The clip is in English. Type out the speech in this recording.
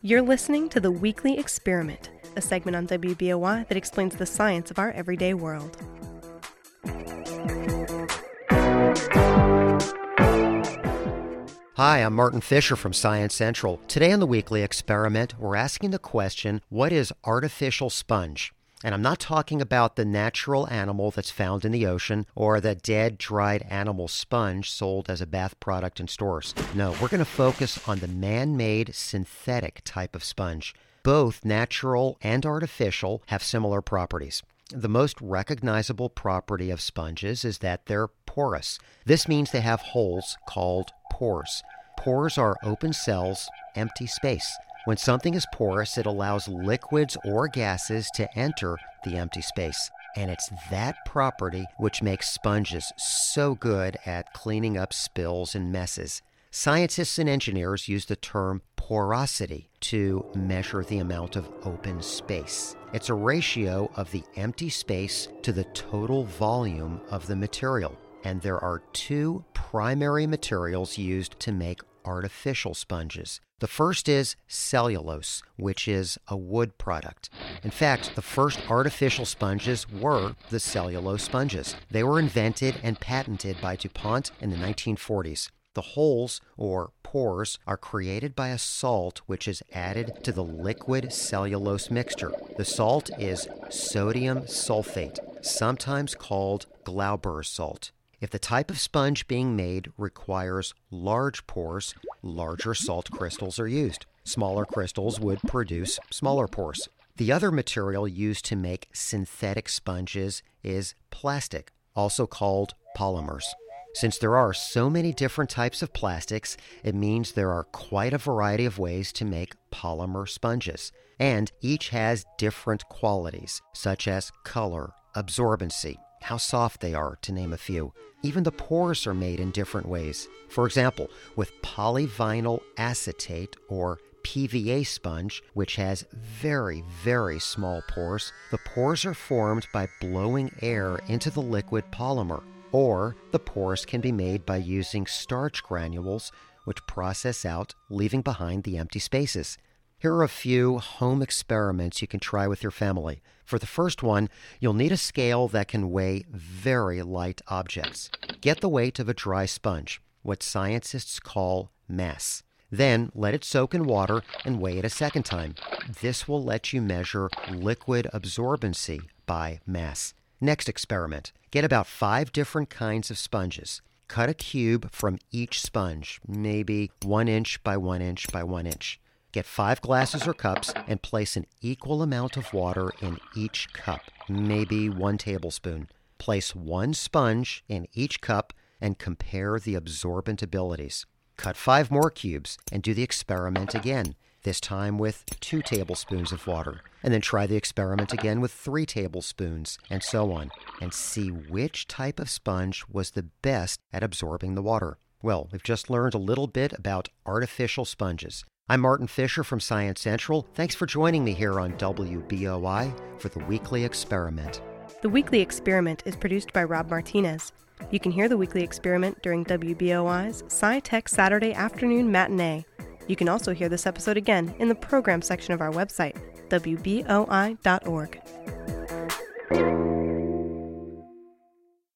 You're listening to The Weekly Experiment, a segment on WBOI that explains the science of our everyday world. Hi, I'm Martin Fisher from Science Central. Today on The Weekly Experiment, we're asking the question, what is artificial sponge? And I'm not talking about the natural animal that's found in the ocean or the dead, dried animal sponge sold as a bath product in stores. No, we're going to focus on the man-made synthetic type of sponge. Both natural and artificial have similar properties. The most recognizable property of sponges is that they're porous. This means they have holes called pores. Pores are open cells, empty space. When something is porous, it allows liquids or gases to enter the empty space. And it's that property which makes sponges so good at cleaning up spills and messes. Scientists and engineers use the term porosity to measure the amount of open space. It's a ratio of the empty space to the total volume of the material. And there are two primary materials used to make artificial sponges. The first is cellulose, which is a wood product. In fact, the first artificial sponges were the cellulose sponges. They were invented and patented by DuPont in the 1940s. The holes, or pores, are created by a salt which is added to the liquid cellulose mixture. The salt is sodium sulfate, sometimes called Glauber salt. If the type of sponge being made requires large pores, larger salt crystals are used. Smaller crystals would produce smaller pores. The other material used to make synthetic sponges is plastic, also called polymers. Since there are so many different types of plastics, it means there are quite a variety of ways to make polymer sponges. And each has different qualities, such as color, absorbency, how soft they are, to name a few. Even the pores are made in different ways. For example, with polyvinyl acetate, or PVA sponge, which has very, very small pores, the pores are formed by blowing air into the liquid polymer. Or the pores can be made by using starch granules, which process out, leaving behind the empty spaces. Here are a few home experiments you can try with your family. For the first one, you'll need a scale that can weigh very light objects. Get the weight of a dry sponge, what scientists call mass. Then let it soak in water and weigh it a second time. This will let you measure liquid absorbency by mass. Next experiment. Get about 5 different kinds of sponges. Cut a cube from each sponge, maybe 1 inch by 1 inch by 1 inch. Get 5 glasses or cups and place an equal amount of water in each cup, maybe 1 tablespoon. Place 1 sponge in each cup and compare the absorbent abilities. Cut 5 more cubes and do the experiment again, this time with 2 tablespoons of water. And then try the experiment again with 3 tablespoons, and so on, and see which type of sponge was the best at absorbing the water. Well, we've just learned a little bit about artificial sponges. I'm Martin Fisher from Science Central. Thanks for joining me here on WBOI for The Weekly Experiment. The Weekly Experiment is produced by Rob Martinez. You can hear The Weekly Experiment during WBOI's Sci-Tech Saturday Afternoon Matinee. You can also hear this episode again in the program section of our website, WBOI.org.